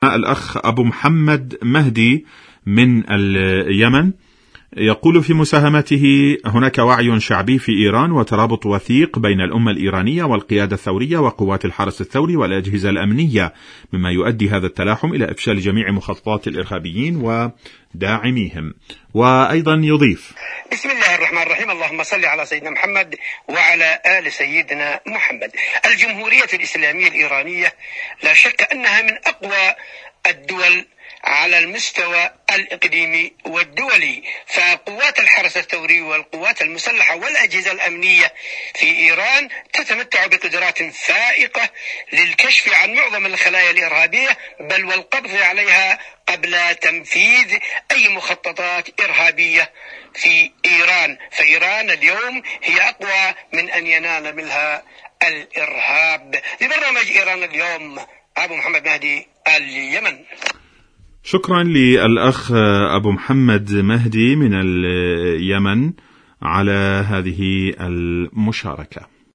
الأخ أبو محمد مهدي من اليمن، يقول في مساهمته: هناك وعي شعبي في إيران وترابط وثيق بين الأمة الإيرانية والقيادة الثورية وقوات الحرس الثوري والأجهزة الأمنية، مما يؤدي هذا التلاحم إلى إفشال جميع مخططات الإرهابيين وداعميهم. وأيضا يضيف: بسم الله الرحمن الرحيم، اللهم صل على سيدنا محمد وعلى آل سيدنا محمد. الجمهورية الإسلامية الإيرانية لا شك أنها من أقوى الدول على المستوى الإقليمي والدولي، فقوات الحرس الثوري والقوات المسلحة والأجهزة الأمنية في إيران تتمتع بقدرات فائقة للكشف عن معظم الخلايا الإرهابية بل والقبض عليها قبل تنفيذ أي مخططات إرهابية في إيران. فإيران اليوم هي أقوى من أن ينال منها الإرهاب. لبرنامج إيران اليوم، أبو محمد مهدي، اليمن. شكرا للأخ أبو محمد مهدي من اليمن على هذه المشاركة.